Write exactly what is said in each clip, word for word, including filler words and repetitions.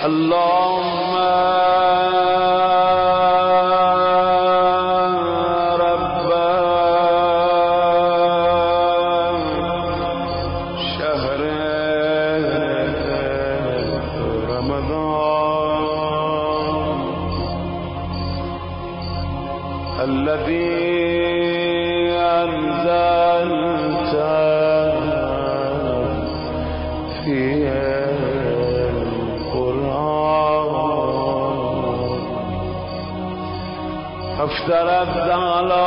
اللهم رب شهر رمضان الذي أنزلت فيه القرآن افترضت على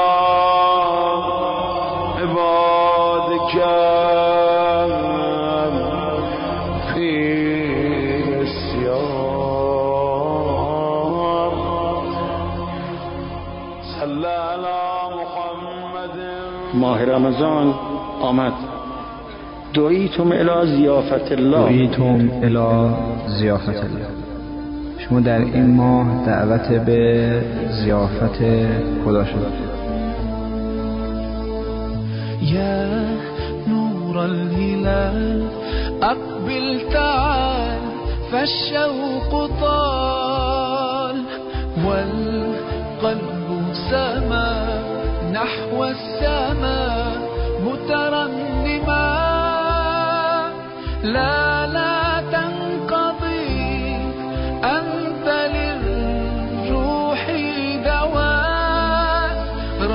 عبادك فيه الصيام صلی علی محمد. ماه رمضان آمد. دعیتم الی ضیافت الله. دعیتم الی ضیافت الله. شما در این ماه دعوت به ضیافت خدا شد. یا نور الهلال اقبل تعال فالشوق طال والقلب سما نحو السماء مترنما لا لا تنقضي أنت للروح دواء.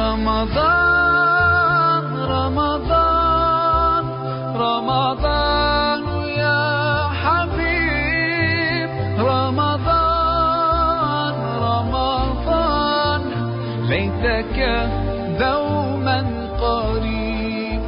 رمضان رمضان رمضان يا حبيب رمضان رمضان ليتك دوما قريب.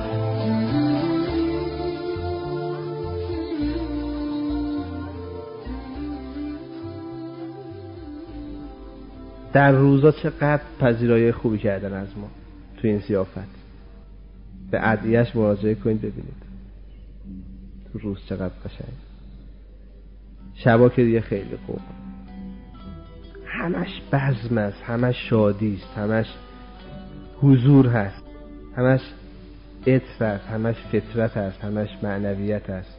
در روزا چقدر پذیرایی خوبی کردن از ما تو این ضیافت. به ادعیه‌اش مراجعه کنید ببینید تو روز چقدر قشنگ. شبا که دیگه خیلی خوب، همش بزم است، همش شادی است، همش حضور هست، همش عطر است، همش فطرت است، همش معنویت است،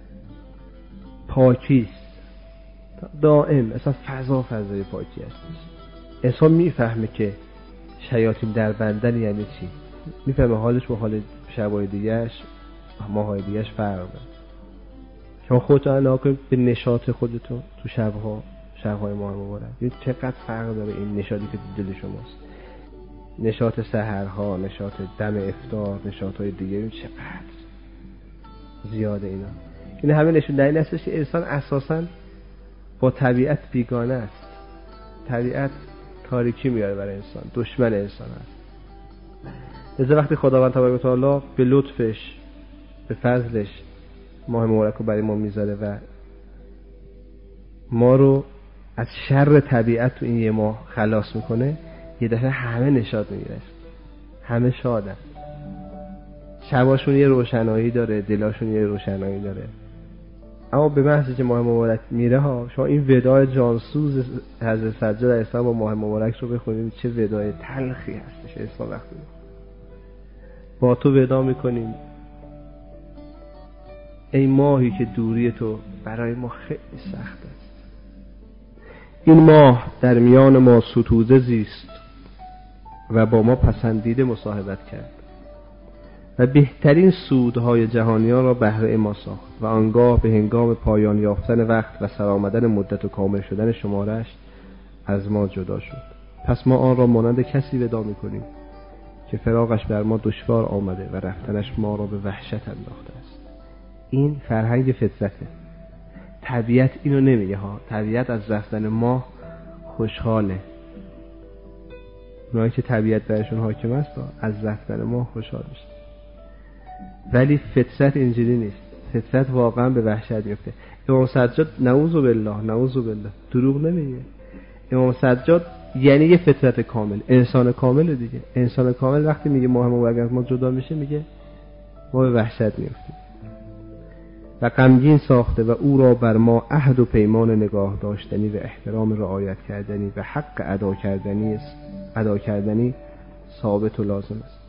پاکی است دائم. اصلا فضا فضای پاکی است. انسان میفهمه که شیاطین در بندن یعنی چی، میفهمه حالش با حال شبای دیگهش ماهای دیگهش فرق داره. شما خودتون نگاه کنید به نشاط خودتون تو شبها شبهای ماه مبارک، ببینید چقدر فرق داره این نشاطی که تو دل شماست. نشاط سحرها، نشاط دم افطار، نشاطهای دیگه، ببینید چقدر زیاده اینا. این همه نشون دهنده این است که انسان اساساً با طبیعت بیگانه است. طبیعت تاریکی میاره برای انسان، دشمن انسان است. لذا وقتی خداوند تبارک و تعالی به لطفش به فضلش ماه مبارک رو برای ما میذاره و ما رو از شر طبیعت تو این یه ماه خلاص میکنه، یه دفعه همه نشاط میگیره، همه شادن، شباشون یه روشنایی داره، دلاشون یه روشنایی داره. اما به محض که ماه مبارک میره ها، شما این وداع جانسوز حضرت سجاد علیه السلام با ماه مبارک رو بخونید، چه وداع تلخی هستش. اسلام وقتی با تو ودا میکنیم ای ماهی که دوری تو برای ما خیلی سخت است. این ماه در میان ما ستوده زیست و با ما پسندیده مصاحبت کرد و بهترین سودهای جهانیان را بهره ما ساخت و آنگاه به هنگام پایان یافتن وقت و سرآمدن مدت و کامل شدن شمارش از ما جدا شد. پس ما آن را مانند کسی ودا می‌کنیم که فراقش بر ما دشوار آمده و رفتنش ما را به وحشت انداخته است. این فرهنگ فطرته. طبیعت اینو نمیگه ها. طبیعت از رفتن ما خوشحاله. اونایی که طبیعت برشون حاکم است از رفتن ما خوشحال میشه. ولی فطرت اینجوری نیست. فطرت واقعا به وحشت میفته. امام سجاد نعوذ بالله نعوذ بالله دروغ نمیگه. امام سجاد یعنی یه فطرت کامل، انسان کامل دیگه. انسان کامل وقتی میگه ماه مبارک از ما جدا میشه، میگه ما به وحشت میفتیم و غمگین ساخته و او را بر ما عهد و پیمان نگاه داشتنی و احترام رعایت کردنی و حق ادا کردنی است ادا کردنی ثابت و لازم است.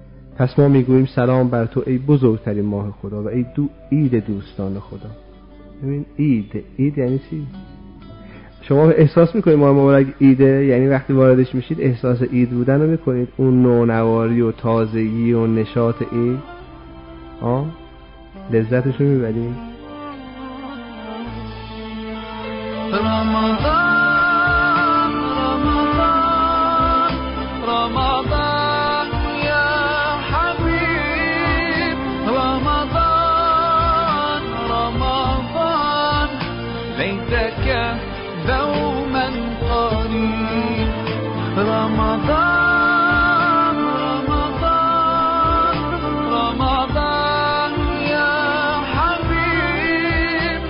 پس ما میگوییم سلام بر تو ای بزرگترین ماه خدا و ای دو عید دوستان خدا. ببین عید عید یعنی چی؟ شما احساس میکنید ماه مبارک عیده؟ یعنی وقتی واردش میشید احساس عید بودن رو میکنید، اون نونواری و تازگی و نشاط عید، آه لذتش رو میبرید. رمضان رمضان رمضان يا حبيب رمضان رمضان ليتك دوما قريب رمضان رمضان رمضان يا حبيب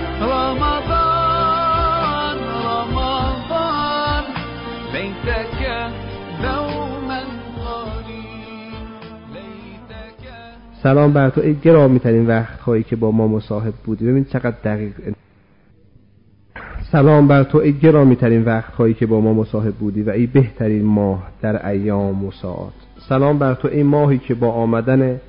رمضان رمضان ليتك دوما قريب ليتك. سلام بر تو ای گرامی ترین وقت هایی که با ما مصاحب بودی. ببین چقدر دقیق. سلام بر تو ای گرامی ترین وقت هایی که با ما مصاحب بودی و ای بهترین ماه در ایام و ساعات. سلام بر تو ای ماهی که با آمدن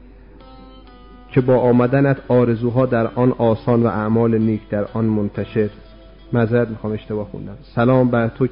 که با آمدنت آرزوها در آن آسان و اعمال نیک در آن منتشر. معذرت میخوام اشتباه خوندم. سلام بر تو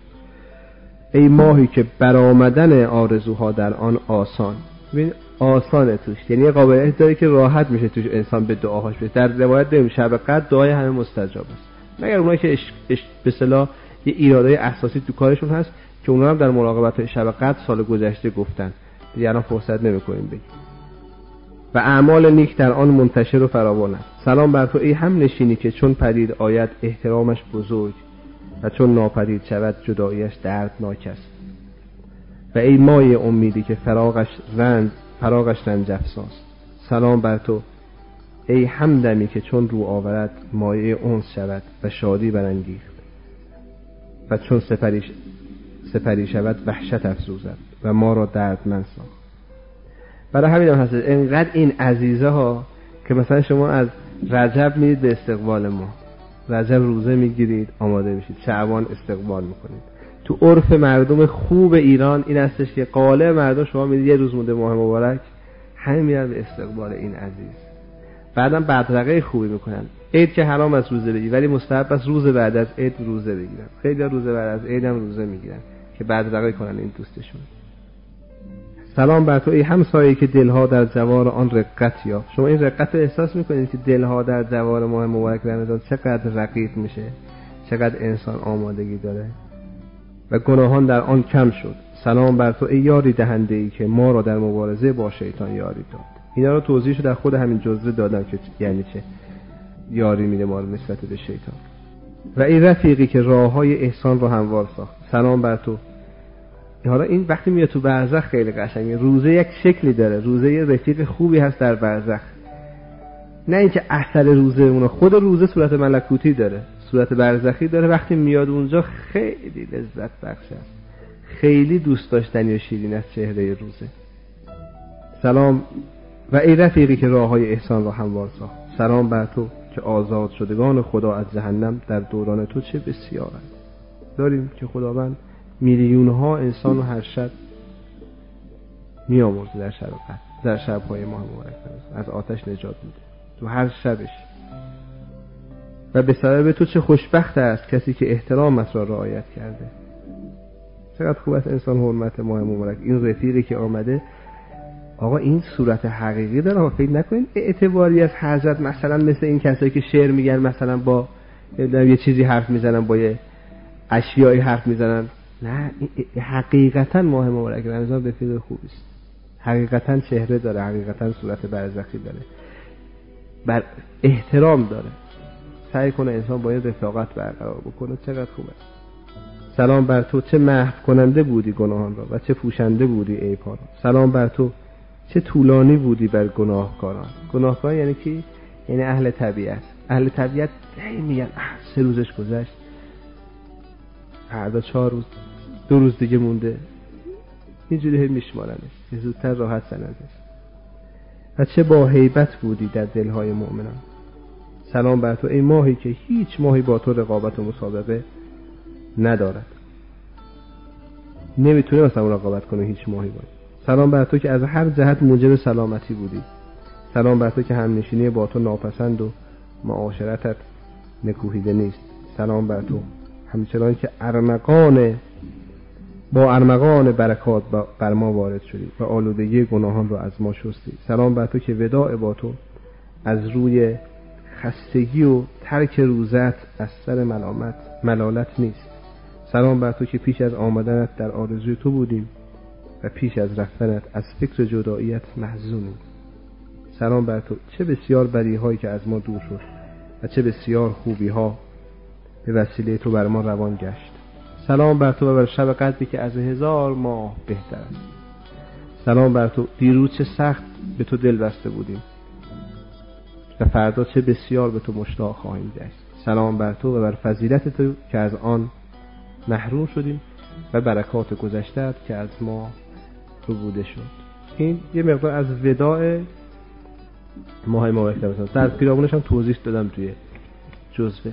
ای ماهی که بر آمدن آرزوها در آن آسان. ببین آسانه توش، یعنی قابلیت داره که راحت میشه توش انسان به دعاهاش برسه. در روایت داریم شب قدر دعای همه مستجاب است، مگر اونایی که اش... اش... به اصطلاح یه ایرادای اساسی تو کارشون هست که اونا هم در مراقبت شب قدر سال گذشته گفتن، دیگه الان فرصت نمی‌کنیم بگیم. و اعمال نیک در آن منتشر و فراوان است. سلام بر تو ای هم نشینی که چون پدید آید احترامش بزرگ و چون ناپدید شود جداییش دردناک است. و ای مایه امیدی که فراغش رنج فراغش رنج افزاست. سلام بر تو ای همدمی که چون رو آورد مایه انس شود و شادی برانگیخت و چون سپری سپری شود وحشت افزوزد و ما را دردمند ساخت. برای همین هم هست اینقدر این عزیزه ها که مثلا شما از رجب میرید به استقبال ما، رجب روزه میگیرید آماده میشید، شعبان استقبال میکنید. تو عرف مردم خوب ایران این هستش که قالب مردم شما میرید یه روز مونده ماه مبارک همه میرن به استقبال این عزیز، بعدم بدرقه خوبی میکنن. عید که حرام از روزه بگیری ولی مستحب است روز بعد از عید روزه بگیرن. خیلی روز بعد از عید هم روزه میگیرن که بدرقه کنن این دوستشون. سلام بر تو ای همسایه‌ای که دلها در جوار آن رقت یافت. شما این رقت رو احساس میکنید که دلها در جوار ماه مبارک رمضان چقدر رقیق میشه، چقدر انسان آمادگی داره و گناهان در آن کم شد. سلام بر تو ای یاری دهنده ای که ما را در مبارزه با شیطان یاری داد. اینا رو توضیحشو در خود همین جزوه دادم که یعنی چه یاری میده ما رو نسبت به شیطان. و ای رفیقی که راههای احسان رو هموار ساخت. سلام بر تو. حالا این وقتی میاد تو برزخ خیلی قشنگه. روزه یک شکلی داره، روزه یه رفیق خوبی هست در برزخ، نه اینکه اثر روزه اونه، خود روزه صورت ملکوتی داره، صورت برزخی داره. وقتی میاد اونجا خیلی لذت بخش است، خیلی دوست داشتنی و شیرین است چهره روزه. سلام و ای رفیقی که راههای احسان را هموار ساخت. سلام بر تو که آزاد شدگان خدا از جهنم در دوران تو چه بسیارند. داریم که خداوند میلیون ها انسان رو هر شب میامرزه در شب قدر، در شب‌های ماه مبارک از آتش نجات میده تو هر شبش. و به سبب تو چه خوشبخت است کسی که احترامت را رعایت کرده. چقدر خوب است انسان حرمت ماه مبارک. این رفیقی که آمده آقا این صورت حقیقی داره، فکر نکنین اعتباری از حضرت مثلا مثل این کسایی که شعر میگن مثلا با یه چیزی حرف میزنن، با یه اشیایی حرف میزنن. نه، حقیقتا ماه مبارک رمضان رفیق خوبی است، حقیقتا چهره داره، حقیقتا صورت برزخی داره، بر احترام داره. سعی کنه انسان با این رفاقت برقرار بکنه. چقدر خوبه. سلام بر تو چه محو کننده بودی گناهان را و چه پوشنده بودی عیب‌ها را. سلام بر تو چه طولانی بودی بر گناهکاران. گناهکار یعنی کی؟ یعنی اهل طبیعت. اهل طبیعت میگن سه روزش گذشت، فردا چهار روز، دو روز دیگه مونده، اینجوری میشمارنش که زودتر راحت سنازش. و چه با هیبت بودی در دلهای مؤمنان. سلام بر تو ای ماهی که هیچ ماهی با تو رقابت و مسابقه ندارد، نمیتونه مثلا رقابت کنه هیچ ماهی باید. سلام بر تو که از هر جهت موجب سلامتی بودی. سلام بر تو که همنشینی با تو ناپسند و معاشرتت نکوهیده نیست. سلام بر تو همچنان که ارمغان با ارمغان برکات بر ما وارد شدی و آلودگی گناهان را از ما شستی. سلام بر تو که وداع با تو از روی خستگی و ترک روزت از سر ملامت ملالت نیست. سلام بر تو که پیش از آمدنت در آرزوی تو بودیم و پیش از رفتنت از فکر جداییت محزونیم. سلام بر تو چه بسیار بدیهایی که از ما دور شد و چه بسیار خوبی ها به وسیله تو بر ما روان گشت. سلام بر تو و بر شب قدری که از هزار ماه بهتر است. سلام بر تو دیروز چه سخت به تو دل بسته بودیم و فردا چه بسیار به تو مشتاق خواهیم گشت. سلام بر تو و بر فضیلت تو که از آن محروم شدیم و برکات گذشته‌ات که از ما ربوده شد. این یه مقدار از وداع ماه مبارک رمضان. در پیرامونش هم توضیح دادم توی جزوه.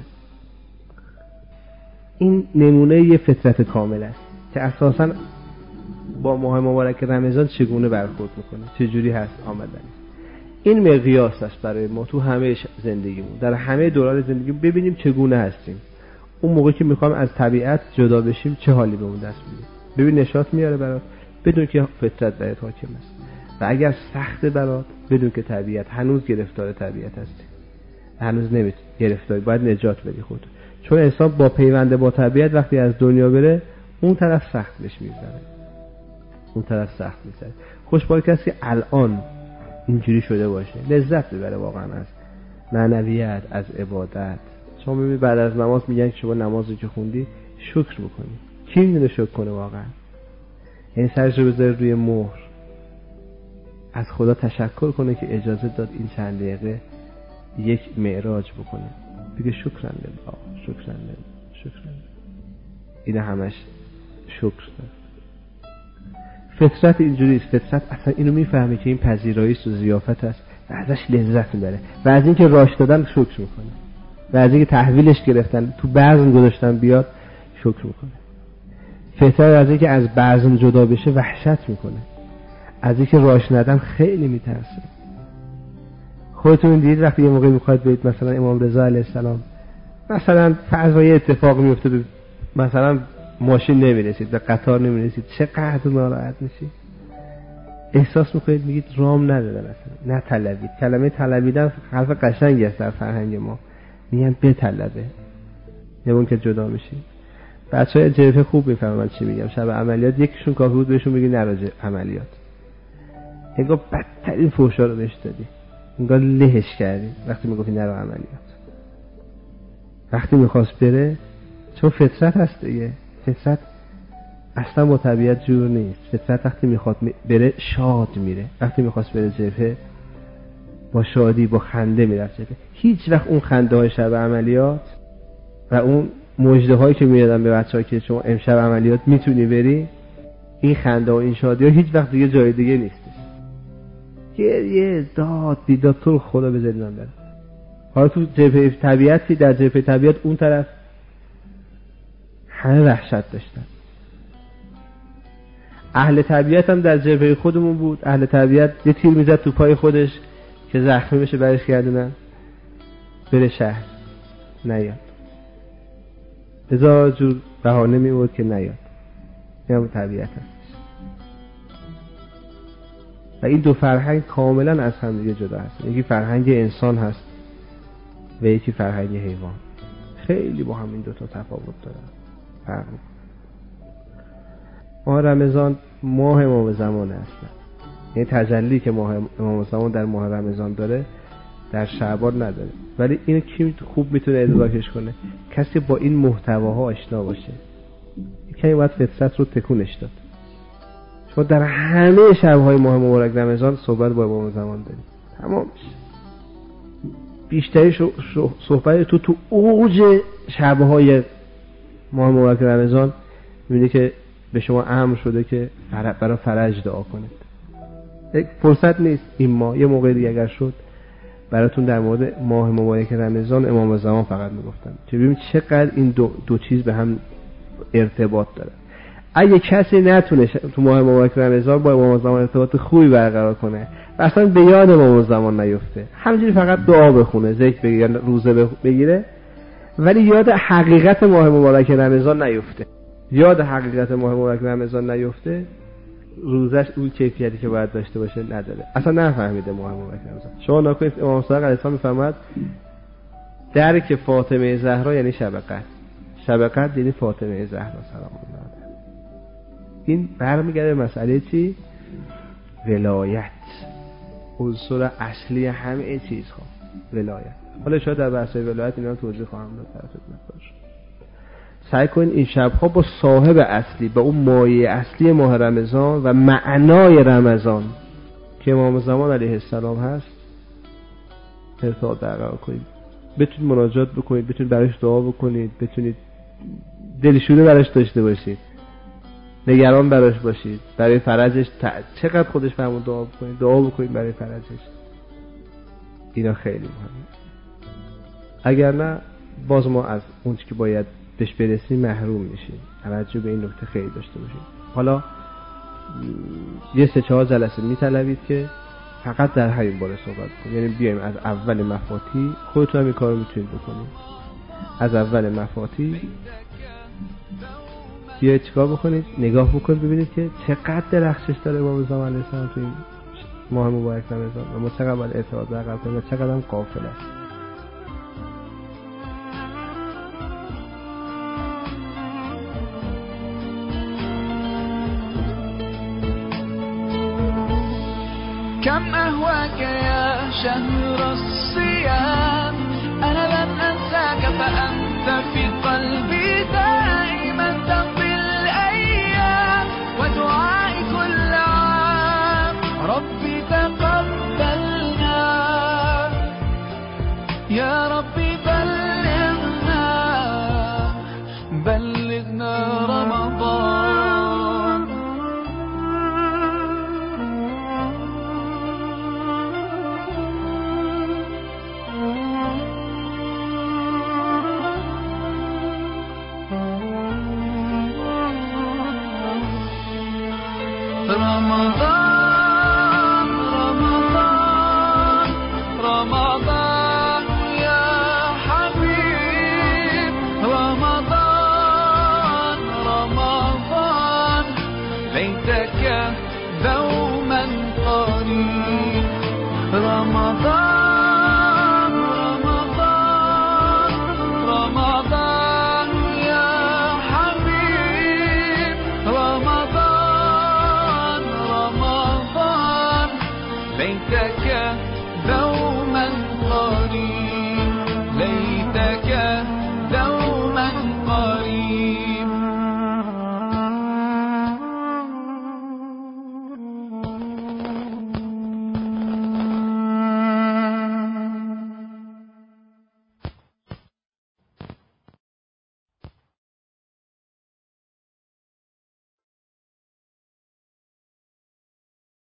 این نمونه یه فطرت کامل است که اساساً با ماه مبارک رمضان چگونه برخورد میکنه، چجوری هست آمدن. این مقیاس است برای ما تو همه زندگیمون، در همه دوران زندگی ببینیم چگونه هستیم. اون موقعی که میخوام از طبیعت جدا بشیم چه حالی به اون دست میده. ببین نشاط میاره برات، بدون که فطرت برات حاکم است. و اگر سخت برات، بدون که طبیعت هنوز گرفتار طبیعت هستی، هنوز نمیت گرفتاری، باید نجات بدی خودت. چون انسان با پیوند با طبیعت وقتی از دنیا بره اون طرف سخت بهش میذاره، اون طرف سخت میذاره. خوشبال کسی الان اینجوری شده باشه، لذت ببره واقعا از معنویت، از عبادت. شما میبینید بعد از نماز میگن که شما نمازی که خوندی شکر بکنی. کی میدونه شکر کنه واقعا؟ این سرش رو بذاره روی مهر، از خدا تشکر کنه که اجازه داد این چند دقیقه یک معراج بکنه، بگه شکرا لله، شکرا لله، شکرا لله. این همش شکر داره. فطرت اینجوری است. فطرت اصلا اینو میفهمه که این پذیرایی است و ضیافت است و ازش لذت میبره و از اینکه راش دادن شکر میکنه و از اینکه تحویلش گرفتن تو بزم گذاشتن بیاد شکر میکنه. فطرت از اینکه از بزم جدا بشه وحشت میکنه، از اینکه راش ندن خیلی میترسه. خودتون دید وقتی یه موقع میخواید برید مثلا امام رضا علیه السلام مثلا فرضای اتفاق میفته، مثلا ماشین نمیرسید، به قطار نمیرسید، چقدر ناراحت میشید. احساس میکنید میگید رام ندادن، اصلا نه طلبید. کلمه طلبیدن حرف قشنگی است در فرهنگ ما، میگن بطلبه. یه که جدا میشید. بچهای جبهه خوب میفهمن چی میگم. شب عملیات یکیشون کافی بود بهشون بگی نراجع عملیات، انگار بدترین فحشا رو بهش دادی، انگار لهش کردی وقتی میگفتی نرو عملیات. وقتی میخواست بره، چون فطرت هست دیگه، فطرت اصلا با طبیعت جور نیست. فطرت وقتی میخواد بره شاد میره، وقتی میخواست بره جبهه با شادی با خنده میرفت جبهه. هیچ وقت اون خنده های شب عملیات و اون مژده هایی که میدادن به بچه‌ها که شما امشب عملیات میتونی بری، این خنده و این شادی ها هیچ وقت دیگه جای دیگه نیست. یه داد بیداد تو خدا بذاری من برم. حالا تو جبهه طبیعتی، در جبهه طبیعت اون طرف همه وحشت داشتن. اهل طبیعت هم در جبهه خودمون بود. اهل طبیعت یه تیر میزد تو پای خودش که زخمی بشه، برش گردونن بره شهر، نیاد. هزار جور بهانه میورد که نیاد. این هم طبیعت هست. و این دو فرهنگ کاملا از هم دیگه جدا هست. یکی فرهنگ انسان هست و یکی فرهنگ حیوان. خیلی با هم این دو تا تفاوت داره، فرق میکنه. ماه رمضان ماه امام زمان هست. یعنی تجلی که ماه امام زمان در ماه رمضان داره در شعبان نداره. ولی اینو کی خوب میتونه ادراکش کنه؟ کسی با این محتواها آشنا باشه. یکی باید فطرت رو تکونش داد. شما در همه شب‌های ماه مبارک رمضان صحبت با امام زمان دارید. تمام. بیشتری صحبت تو تو اوج شب‌های ماه مبارک رمضان می‌بینی که به شما امر شده که برای فرج دعا کنید. یک فرصت نیست این ماه، یه موقع دیگه اگر شد براتون در مورد ماه مبارک رمضان امام زمان فقط میگفتم که ببینید چقدر این دو, دو چیز به هم ارتباط داره. اگه کسی نتونه تو ماه مبارک رمضان با امام زمان ارتباط خوبی برقرار کنه و اصلا به یاد امام زمان نیفته، همینجوری فقط دعا بخونه، ذکر بگیره یا روزه بگیره، ولی یاد حقیقت ماه مبارک رمضان نیفته، یاد حقیقت ماه مبارک رمضان نیفته، روزش اون کیفیتی که باید داشته باشه نداره، اصلا نفهمیده ماه مبارک رمضان. شما نکنید امام صادق علیه السلام میفرماد درک فاطمه زهرا یعنی شب قدر، شب قدر یعنی فاطمه زهرا سلام الله علیها. این برمیگرده به مسئله چی؟ ولایت، عنصر اصلی همه چیزها ولایت. حالا شاید در بحث ولایت اینا توضیح خواهم داد در خدمتتون. سعی کنین این شب‌ها با صاحب اصلی، با اون مایه اصلی ماه رمضان و معنای رمضان که امام زمان علیه السلام هست ارتباط برقرار کنید. بتونید مناجات بکنید، بتونید براش دعا بکنید، بتونید دلشوره براش داشته باشید، نگران براش باشید، برای فرجش ت... چقدر خودش فرمود دعا بکنید، دعا بکنید برای فرجش. اینا خیلی مهمه. اگر نه باز ما از اون چیزی که باید بهش برسیم محروم میشیم. توجه به این نکته خیلی داشته باشید. حالا یه سه چهار جلسه میطلبید که فقط در همین باره صحبت کنیم، یعنی بیایم از اول مفاتی، خودتون هم این کارو میتونید بکنید، از اول مفاتی بیاید چیکار بکنید، نگاه بکنید ببینید که چقدر درخشش داره امام زمان علیه السلام تو این ماه مبارک رمضان و ما چقدر باید ارتباط برقرار کنیم و چقدر هم غافل است. كم أهواك يا شهر الصيام، أنا لن أنساك فأنت في قلبي دائما، تمضي الأيام ودعائي كل عام، ربي تقبلنا يا ربي بلغنا بلغنا رمضان. رمضان رمضان رمضان يا حبيب، رمضان رمضان ليتك دوما قريب، رمضان رمضان رمضان يا حبيب، رمضان ليتك دوما